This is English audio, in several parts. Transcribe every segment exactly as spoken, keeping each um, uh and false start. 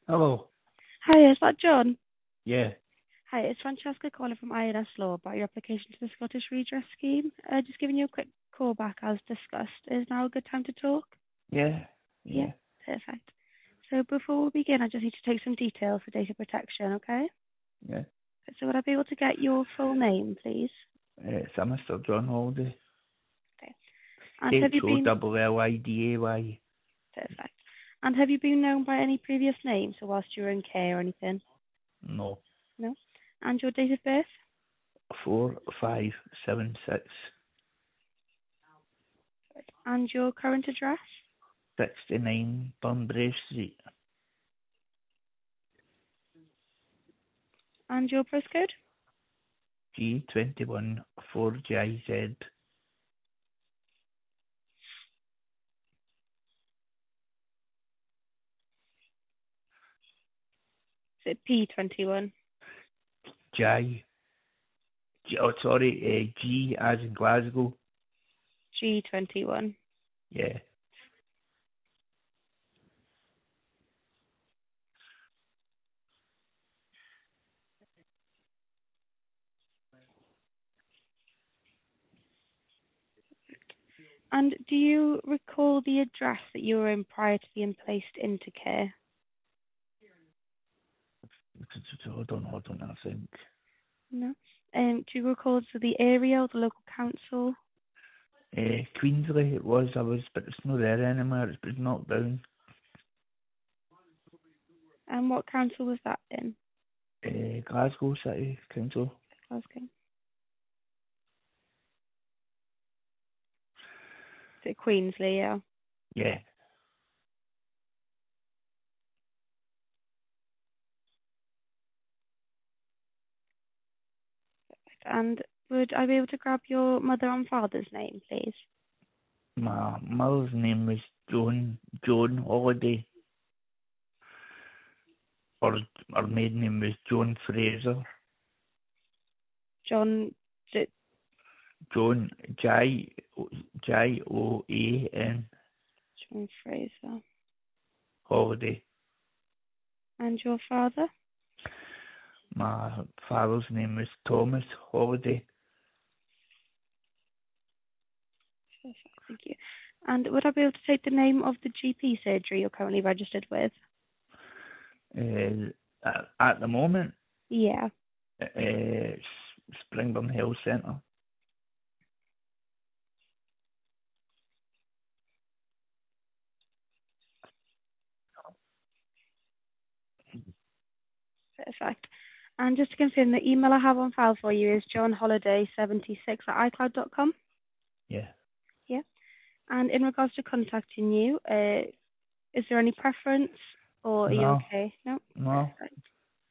Hello. Hi, is that John? Yeah. Hi, it's Francesca calling from I N S Law about your application to the Scottish Redress Scheme. Uh, just giving you a quick call back as discussed. Is now a good time to talk? Yeah. Yeah, Yeah. perfect. So before we begin, I just need to take some details for data protection, okay? Yeah. So would I be able to get your full name, please? Uh, it's a Mister John Holiday. Okay. And H have you O been L L I D A Y. perfect? And have you been known by any previous names, or whilst you were in care or anything? No. No. And your date of birth? Four five seven six And your current address? sixty nine Bunbury Street. And your postcode? G twenty one four J I Z. Is it P twenty-one? J. G, oh, sorry. Uh, G as in Glasgow. G twenty-one. Yeah. And do you recall the address that you were in prior to being placed into care? Hold on, hold on. I think. No. Um, do you recall so the area or the local council? Uh, Queensley it was. I was, but it's not there anymore. It's been knocked down. And what council was that in? Uh, Glasgow City Council. Glasgow. Is it Queensley? Yeah. Yeah. And would I be able to grab your mother and father's name, please? My mother's name was Joan Joan Holiday. Or her maiden name was Joan Fraser. John. Is it Joan J J O A N John Fraser? Holiday. And your father? My father's name was Thomas Holiday. Perfect. Thank you. And would I be able to take the name of the G P surgery you're currently registered with? Uh, at, at the moment, Yeah. uh, it's Springburn Health Centre. Perfect. And just to confirm, the email I have on file for you is johnholiday seventy-six at icloud dot com. Yeah. Yeah. And in regards to contacting you, uh, is there any preference or are you No, okay? No? no. Perfect.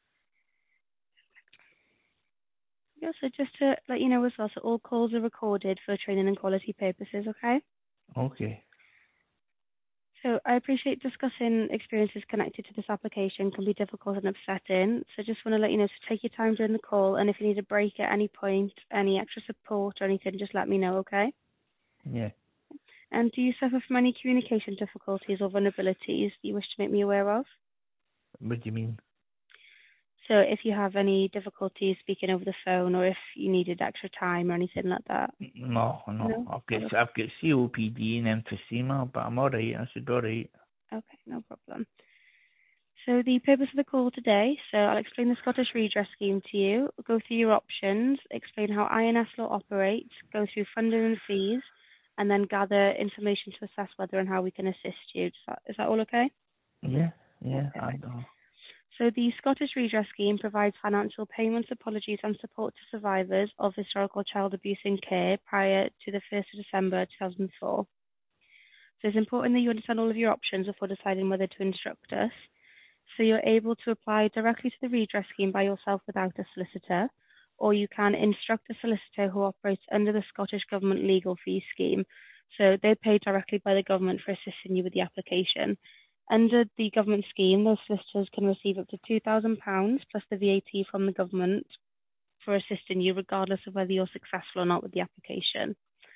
Yeah, so just to let you know as well, so all calls are recorded for training and quality purposes, okay? Okay. So I appreciate discussing experiences connected to this application can be difficult and upsetting. So just want to let you know to take your time during the call, and if you need a break at any point, any extra support or anything, just let me know, okay? Yeah. And do you suffer from any communication difficulties or vulnerabilities that you wish to make me aware of? What do you mean? So if you have any difficulties speaking over the phone or if you needed extra time or anything like that? No, no. No? I've got All okay. I've got C O P D and emphysema, but I'm alright. I should be alright. Okay, no problem. So the purpose of the call today, so I'll explain the Scottish Redress Scheme to you, go through your options, explain how I N S law operates, go through funding and fees, and then gather information to assess whether and how we can assist you. Is that, is that all okay? Yeah, Yeah, yeah. I perfect. know. So the Scottish Redress Scheme provides financial payments, apologies and support to survivors of historical child abuse in care prior to the first of December two thousand four. So it's important that you understand all of your options before deciding whether to instruct us. So you're able to apply directly to the redress scheme by yourself without a solicitor, or you can instruct a solicitor who operates under the Scottish Government legal fee scheme. So they're paid directly by the government for assisting you with the application. Under the government scheme, those solicitors can receive up to two thousand pounds plus the V A T from the government for assisting you, regardless of whether you're successful or not with the application.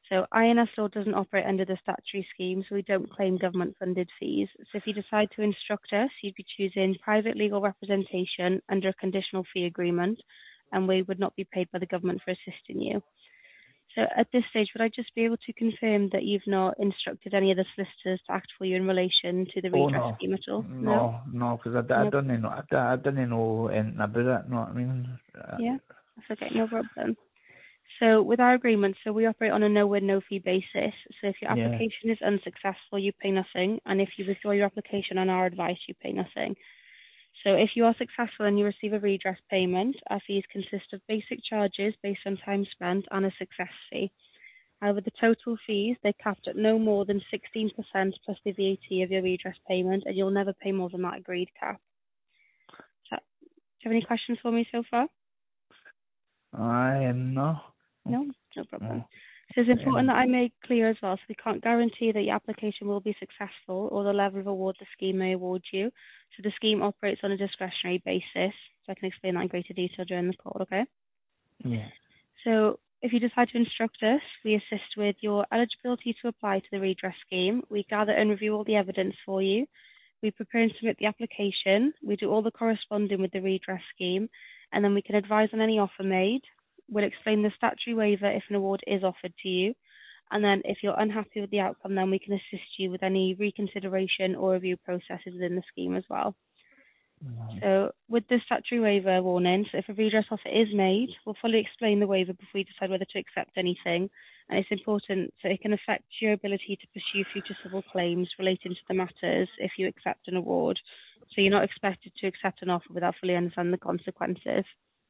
So I N S Law doesn't operate under the statutory scheme, so we don't claim government-funded fees. So if you decide to instruct us, you'd be choosing private legal representation under a conditional fee agreement, and we would not be paid by the government for assisting you. So at this stage, would I just be able to confirm that you've not instructed any of the solicitors to act for you in relation to the Oh redress no, scheme at all? No? no, no, because I, I No. don't know, I, I don't know anything about it. Know what I mean? Uh, Yeah, that's okay, no problem. So with our agreement, so we operate on a no-win, no-fee basis. So if your yeah, application is unsuccessful, you pay nothing. And if you withdraw your application on our advice, you pay nothing. So if you are successful and you receive a redress payment, our fees consist of basic charges based on time spent and a success fee. However, the total fees, they're capped at no more than sixteen percent plus the V A T of your redress payment, and you'll never pay more than that agreed cap. So, do you have any questions for me so far? I am no. No? No problem. No. So it's important Um, that I make clear as well, so we can't guarantee that your application will be successful or the level of award the scheme may award you. So the scheme operates on a discretionary basis, so I can explain that in greater detail during the call, okay? yeah. So if you decide to instruct us, we assist with your eligibility to apply to the redress scheme. We gather and review all the evidence for you. We prepare and submit the application. We do all the corresponding with the redress scheme, and then we can advise on any offer made. We'll explain the statutory waiver if an award is offered to you. And then if you're unhappy with the outcome, then we can assist you with any reconsideration or review processes within the scheme as well. Mm. So with the statutory waiver warning, so if a redress offer is made, we'll fully explain the waiver before we decide whether to accept anything. And it's important so it can affect your ability to pursue future civil claims relating to the matters if you accept an award. So you're not expected to accept an offer without fully understanding the consequences.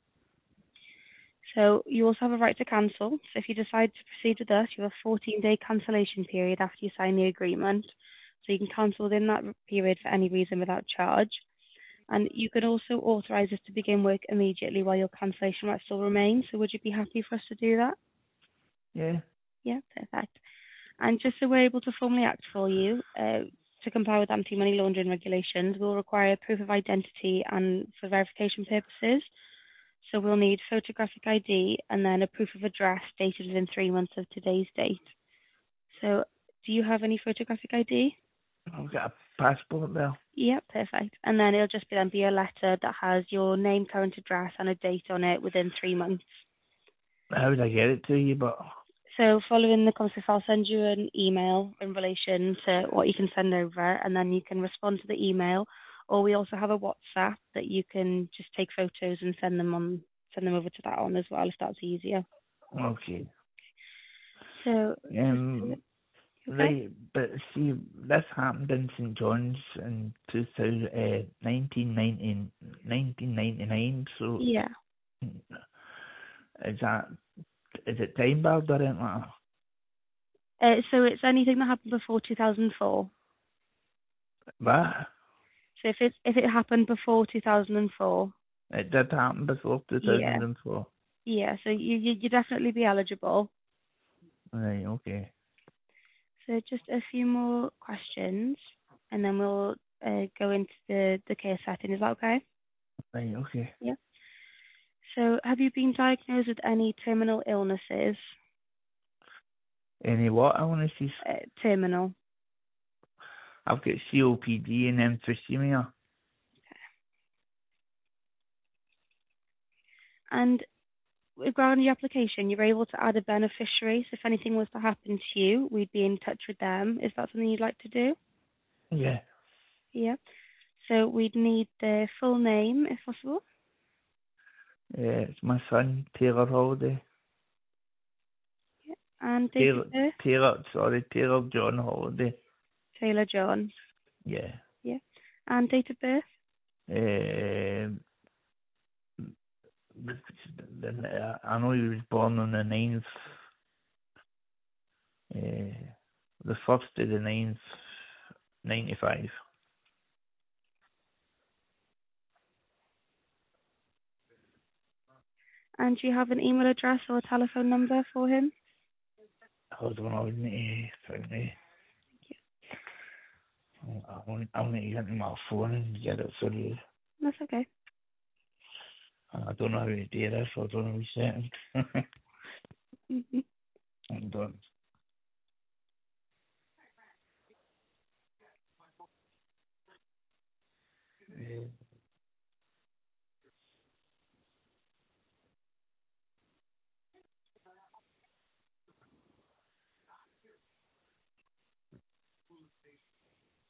So you also have a right to cancel. So if you decide to proceed with us, you have a fourteen-day cancellation period after you sign the agreement. So you can cancel within that period for any reason without charge. And you can also authorise us to begin work immediately while your cancellation rights still remain. So would you be happy for us to do that? Yeah. Yeah, perfect. And just so we're able to formally act for you, uh, to comply with anti-money laundering regulations, we'll require proof of identity and for verification purposes. So we'll need photographic I D and then a proof of address dated within three months of today's date. So do you have any photographic I D? I've got a passport there. Yeah, perfect. And then it'll just be then be a letter that has your name, current address, and a date on it within three months. How would I get it to you? But So following the conference, I'll send you an email in relation to what you can send over, and then you can respond to the email. Or we also have a WhatsApp that you can just take photos and send them on, send them over to that on as well, if that's easier. okay. So, Um. okay? Right, but see, this happened in Saint John's in two thousand, uh, nineteen ninety, nineteen ninety-nine, so Yeah. is that, is it time barred or anything like Uh, so it's anything that happened before two thousand four. that? What? So if it if it happened before two thousand four, It did happen before yeah, two thousand four. yeah. So you you you definitely be eligible. Right, okay. So just a few more questions, and then we'll uh, go into the the case setting. Is that okay? Right, okay. Yeah. So have you been diagnosed with any terminal illnesses? Any what illnesses? Uh, terminal. I've got C O P D and emphysema. And regarding your application, you're able to add a beneficiary. So if anything was to happen to you, we'd be in touch with them. Is that something you'd like to do? Yeah. Yeah. So we'd need the full name, if possible. Yeah, it's my son, Taylor Holiday. And date Taylor, of birth? Taylor, sorry, Taylor John Holiday. Taylor John. Yeah. Yeah. And date of birth? Um, the- I know he was born on the ninth, uh, the first of the ninth, ninety-five. And do you have an email address or a telephone number for him? Hold on, I'll need to find me. I'll, I'll need to get into my phone and get it for you. That's okay. I don't know how to do this, so I don't know what second. hmm Hold on.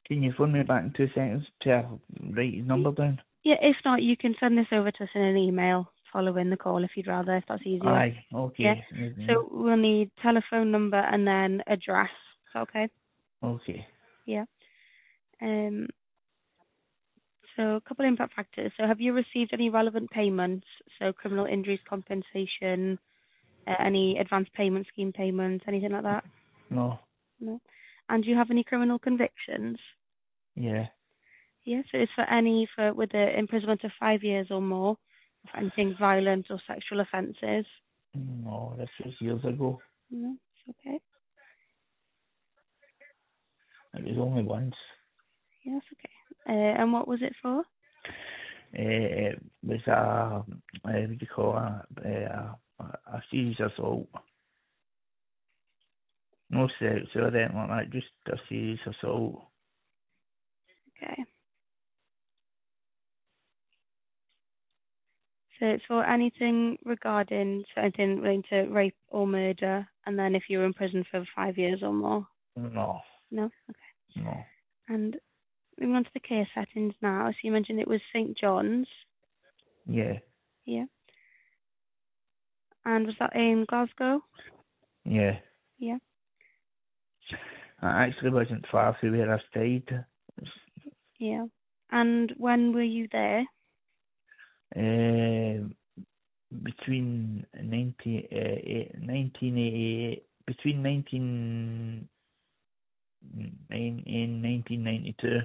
Can you phone me back in two seconds to write his number down? Yeah, if not, you can send this over to us in an email following the call if you'd rather, if that's easier. Aye, Yeah. okay. Mm-hmm. So we'll need telephone number and then address. Is that okay? Okay. Yeah. Um. So a couple of impact factors. So have you received any relevant payments? So criminal injuries compensation, uh, any advance payment scheme payments, anything like that? No. No. And do you have any criminal convictions? Yeah. Yes, so it's for any for with the imprisonment of five years or more for anything violent or sexual offences. No, this was years ago. No, it's okay. It was only once. Yes, okay. Uh, and what was it for? Uh, it was a, uh, what do you call it, a, a, a serious assault. No sex or anything like that, just a serious assault. Okay. So it's for anything regarding so anything relating to rape or murder, and then if you were in prison for five years or more. No, No. Okay. no. And moving on to the care settings now. So you mentioned it was Saint John's. Yeah, Yeah. And was that in Glasgow? yeah. Yeah. I actually wasn't far from where I stayed. Yeah. And when were you there? Uh, between ninety, uh, nineteen eighty-eight, between nineteen in nineteen ninety-two.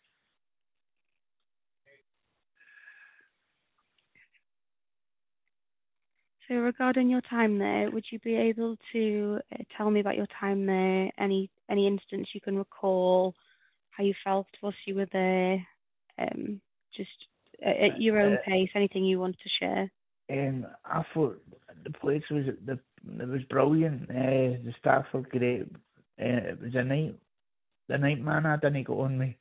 So regarding your time there, would you be able to uh, tell me about your time there? Any any instance you can recall, how you felt whilst you were there? Um, just at, at your own Uh, pace. Anything you want to share? and I thought the place was the it was brilliant. Uh, the staff were great. Uh, it was a night the night man I didn't go on me.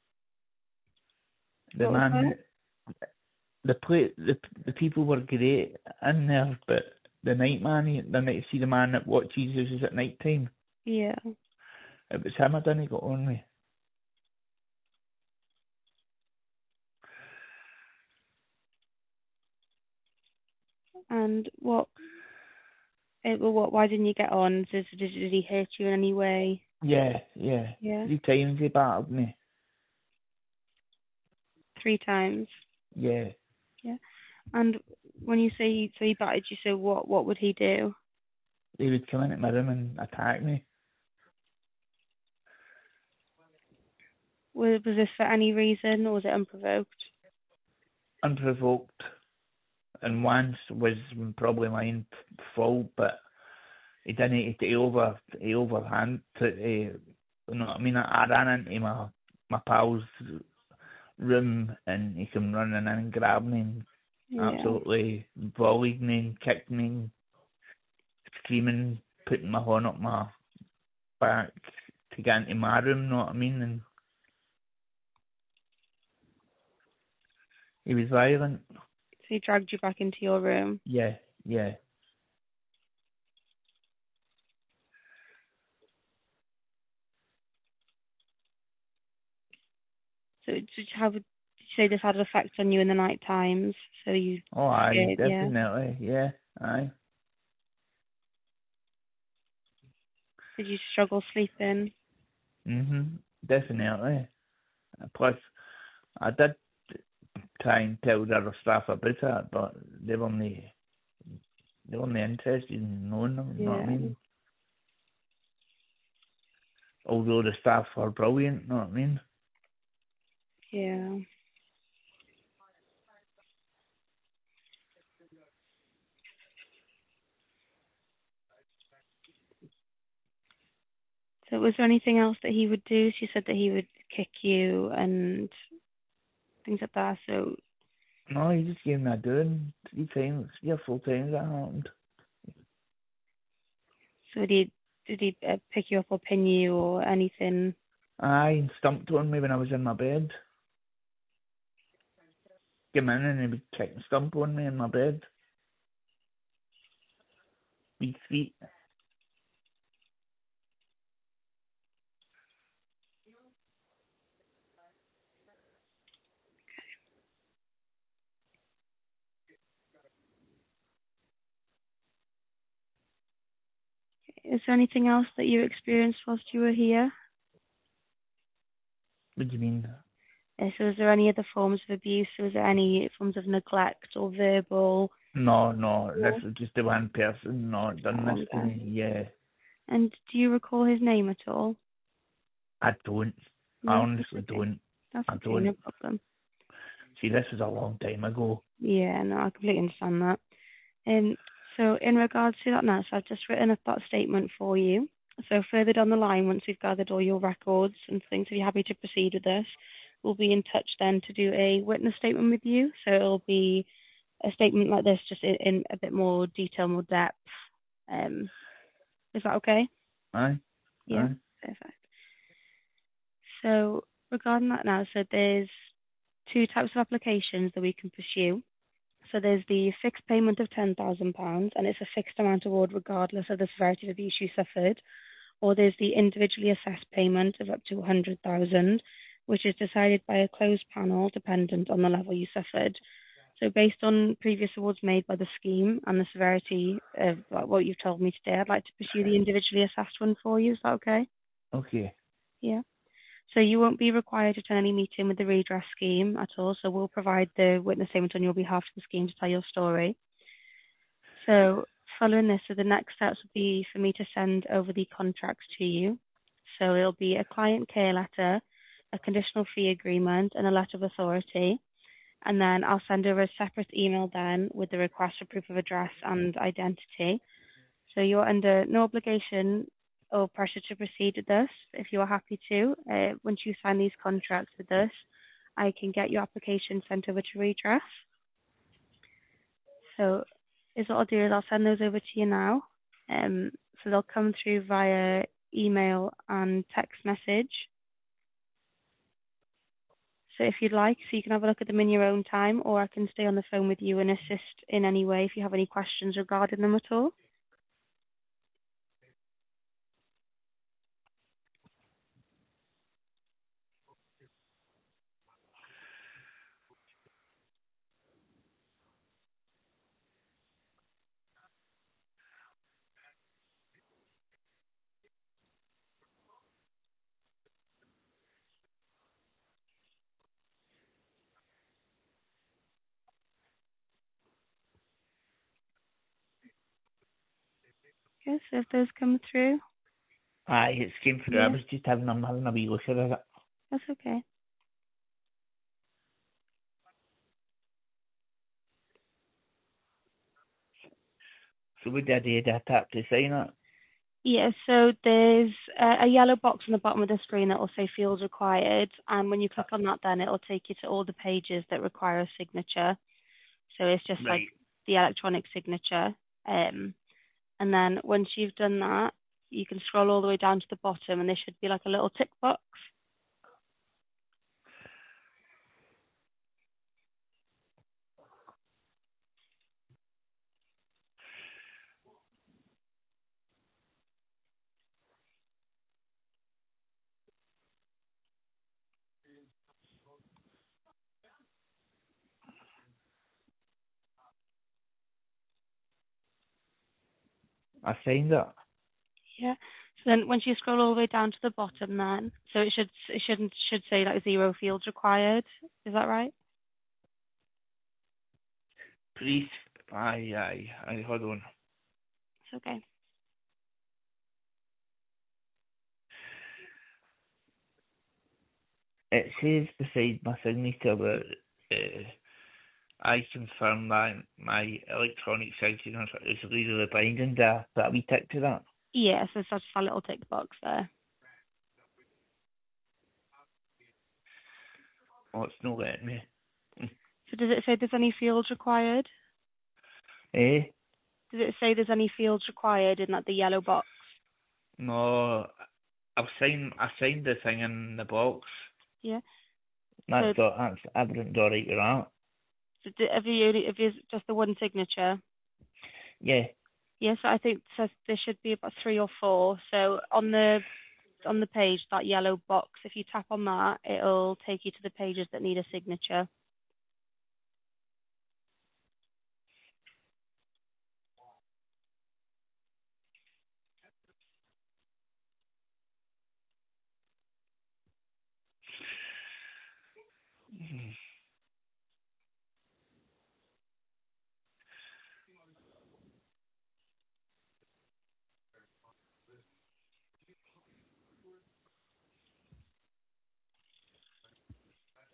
The What was man that? the play the the people were great in there, but the night man, the night see the man that watches us at night time. Yeah. It was him I didn't go on me. And what? It, well, what? Why didn't you get on? Did, did, did he hurt you in any way? Yeah, yeah. Yeah. Three times he battered me. Three times. Yeah. Yeah. And when you say he, so he battered you, so what? What would he do? He would come into my room and attack me. Was was this for any reason, or was it unprovoked? Unprovoked. And once was probably my fault, but he didn't, he over, he overhand, to, he, you know what I mean? I, I ran into my, my pal's room and he came running in and grabbed me and Yeah. absolutely volleyed me and kicked me and screaming, putting my horn up my back to get into my room, know what I mean? And he was violent. So he dragged you back into your room. Yeah, yeah. So did you have, did you say this had an effect on you in the night times? So you Oh, aye, scared, yeah. definitely, yeah, aye. Did you struggle sleeping? Mhm, definitely. Plus, I did try and tell the other staff about it, but they weren't, they weren't interested in knowing them, you know what I Yeah. mean? Although the staff are brilliant, you know what I mean? Yeah. So was there anything else that he would do? She said that he would kick you and things like that. So No, he just gave me a doing three times, three or four times that happened. so did he did he uh, pick you up or pin you or anything? Aye, and stumped on me when I was in my bed. Came in and he would kick and stump on me in my bed. Weak feet. Is there anything else that you experienced whilst you were here? What do you mean? Uh, so is there any other forms of abuse? Was there any forms of neglect or verbal? No, no, No. this is just the one person not done That this one to there. me. Yeah, And do you recall his name at all? I don't. I No, that's honestly okay. don't. That's I okay, don't. no problem. See, this was a long time ago. Yeah, no, I completely understand that. And so in regards to that now, so I've just written up that statement for you. So further down the line, once we've gathered all your records and things, if you're happy to proceed with this, we'll be in touch then to do a witness statement with you. So it'll be a statement like this, just in, in a bit more detail, more depth. Um, is that okay? Aye, Yeah, aye. perfect. So regarding that now, so there's two types of applications that we can pursue. So there's the fixed payment of ten thousand pounds, and it's a fixed amount award regardless of the severity of abuse you suffered. Or there's the individually assessed payment of up to one hundred thousand pounds, which is decided by a closed panel dependent on the level you suffered. So based on previous awards made by the scheme and the severity of like, what you've told me today, I'd like to pursue the individually assessed one for you. Is that okay? Okay. Yeah. So you won't be required to attend any meeting with the redress scheme at all. So we'll provide the witness statement on your behalf to the scheme to tell your story. So following this, so the next steps would be for me to send over the contracts to you. So it'll be a client care letter, a conditional fee agreement, and a letter of authority. And then I'll send over a separate email then with the request for proof of address and identity. So you're under no obligation or pressure to proceed with this. If you are happy to, uh, once you sign these contracts with us, I can get your application sent over to redress. So is what I'll do is I'll send those over to you now. Um, so they'll come through via email and text message. So if you'd like, so you can have a look at them in your own time, or I can stay on the phone with you and assist in any way if you have any questions regarding them at all. Okay, so if those come through, Aye, it's came through. I yeah, was just having, I'm having a wee look at it. that's okay. So what did I do? Did I tap to sign it? Yeah, so there's a, a yellow box on the bottom of the screen that will say fields required, and when you click on that, then it'll take you to all the pages that require a signature. So it's just like Right. the electronic signature. Um, and then once you've done that, you can scroll all the way down to the bottom, and there should be like a little tick box. I signed it. Yeah. So then once you scroll all the way down to the bottom, then so it should it shouldn't should say like zero fields required. Is that right? Please. Aye, aye, aye, hold on. It's okay. It says beside my signature that uh, I confirm that my electronic signature is legally binding. Do I put a wee tick to that? Yeah, so it's just a little tick box there. Oh, it's not letting me. So does it say there's any fields required? Eh? Does it say there's any fields required in like the yellow box? No, I've signed, I signed the thing in the box. Yeah. So, That's, all, that's everything's alright with that. so do- have you if it's just the one signature? Yeah, Yes, I think so there should be about three or four. So on the on the page, that yellow box, if you tap on that, it'll take you to the pages that need a signature.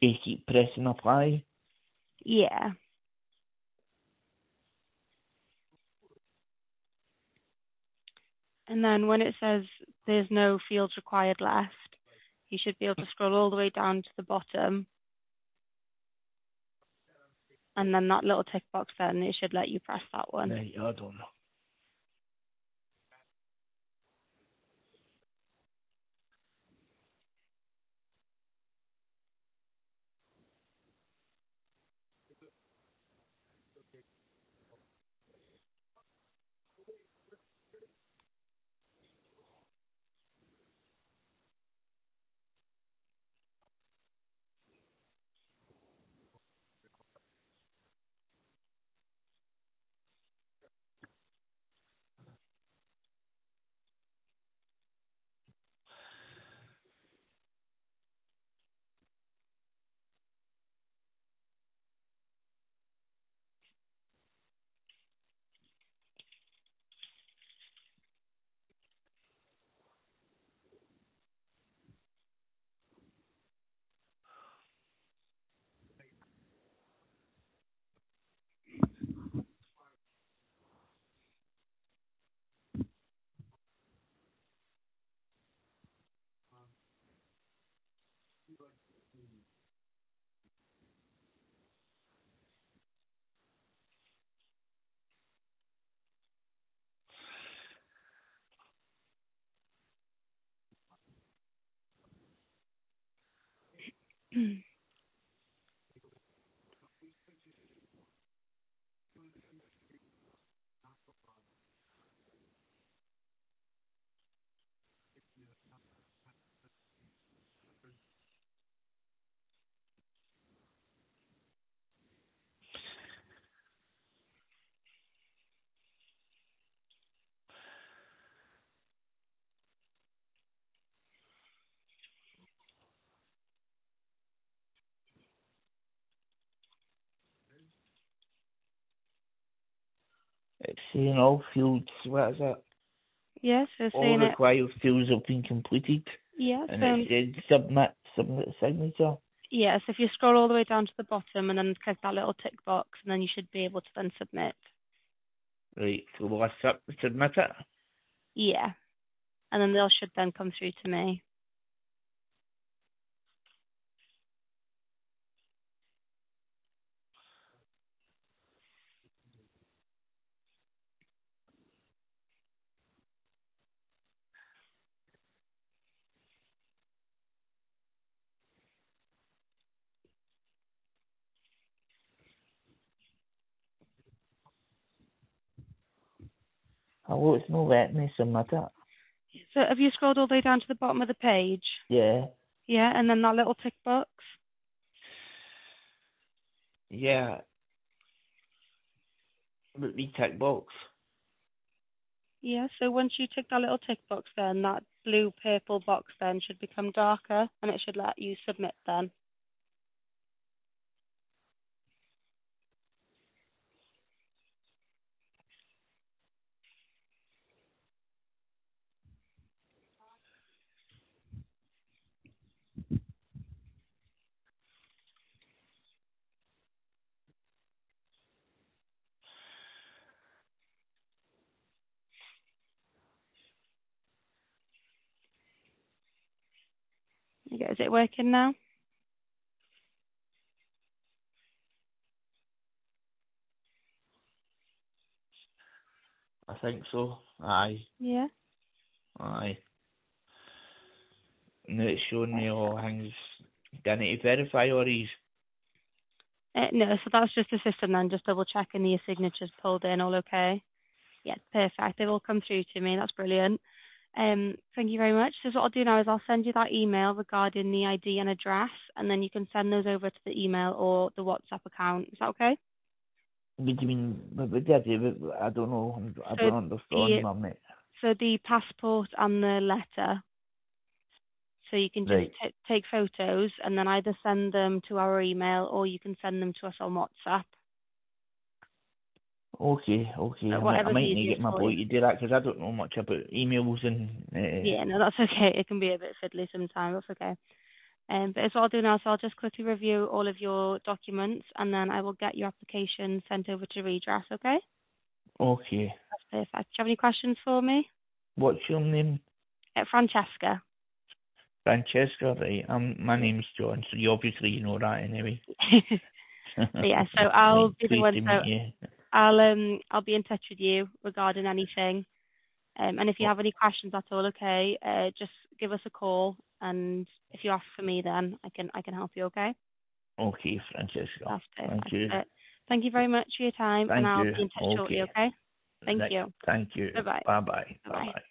You keep pressing apply. Yeah. And then when it says there's no fields required left, you should be able to scroll all the way down to the bottom. And then that little tick box then, it should let you press that one. Right, I don't know. It's saying all fields, what is it? Yeah, so All saying it, required fields have been completed. yeah, And so, it said submit, submit signature. yeah, so if you scroll all the way down to the bottom and then click that little tick box, and then you should be able to then submit. Right, so will I sub- submit it? Yeah. And then they should then come through to me. Hello, it's not letting me submit it. So have you scrolled all the way down to the bottom of the page? Yeah, Yeah, and then that little tick box? yeah. But the tick box. Yeah, so once you tick that little tick box then, that blue purple box then should become darker and it should let you submit then. Okay, is it working now? I think so. Aye, Yeah. aye. Now it's showing me all things. Do I need to verify all these? Uh, no, so that's just the system then, just double checking your signatures pulled in, all okay? Yeah, perfect. They've all come through to me. That's brilliant. Um, thank you very much. So what I'll do now is I'll send you that email regarding the I D and address, and then you can send those over to the email or the WhatsApp account. Is that okay? What do you mean? What what did I do? I don't know. I So don't understand, the mum. so the passport and the letter. So you can just Right. t- take photos and then either send them to our email or you can send them to us on WhatsApp. Okay, okay. Uh, I might, I whatever's might need to easiest get my for boy you. to do that because I don't know much about emails and. Uh, Yeah, no, that's okay. It can be a bit fiddly sometimes. That's okay. Um, but it's what I'll do now, so I'll just quickly review all of your documents and then I will get your application sent over to redress, okay? Okay. That's perfect. Do you have any questions for me? What's your name? Uh, Francesca. Francesca, right? Um, my name's John, so you obviously you know that anyway. So yeah, so I'll Right, be the pleased one. to So meet you. I'll um I'll be in touch with you regarding anything. Um, and if you Oh, have any questions at all, okay, uh, just give us a call. And if you ask for me, then I can I can help you. Okay. okay, Francesca. That's Thank perfect. you. But thank you very much for your time, and Thank I'll you. be in touch shortly. Okay. Okay. Thank Right. you. Thank you. Bye bye. Bye bye. Bye Bye bye. bye.